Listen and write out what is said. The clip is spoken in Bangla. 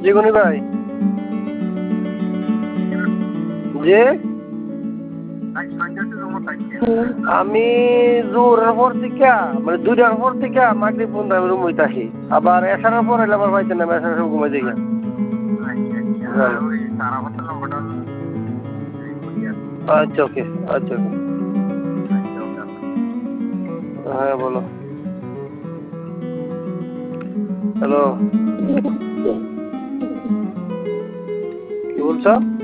গনি ভাই যে আমি জোরের পর থেকে মানে 2টার পর থেকে মাগরিব পর্যন্ত আমি রুম হইতে আসি আবার এসানোর পর এলে আবার পাইতেন না এসানোর সময় ঘুমাই দিই আচ্ছা ওকে আচ্ছা ওকে হ্যাঁ বলো হ্যালো কি বলছো